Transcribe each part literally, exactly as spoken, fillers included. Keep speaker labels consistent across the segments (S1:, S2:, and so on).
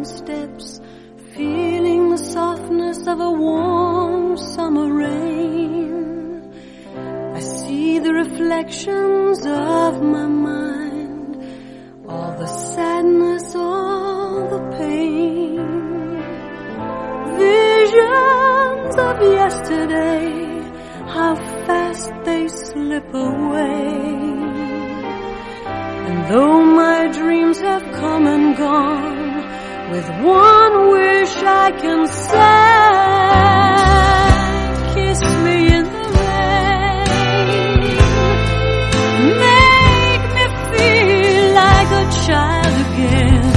S1: steps, feeling the softness of a warm summer rain. I see the reflections of my mind, all the sadness, all the pain. Visions of yesterday, how fast they slip away. And though my dreams have come and gone, with one wish I can say, kiss me in the rain, make me feel like a child again,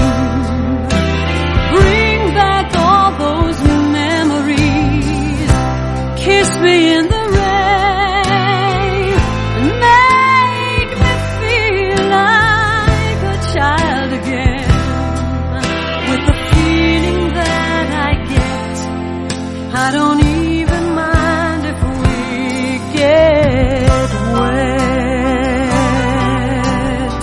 S1: bring back all those memories, kiss me in the rain, make me feel like a child again. I don't even mind if we get wet.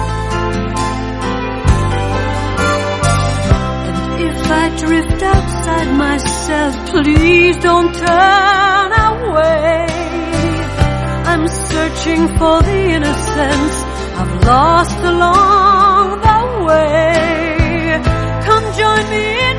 S1: And if I drift outside myself, please don't turn away. I'm searching for the innocence I've lost along the way. Come join me in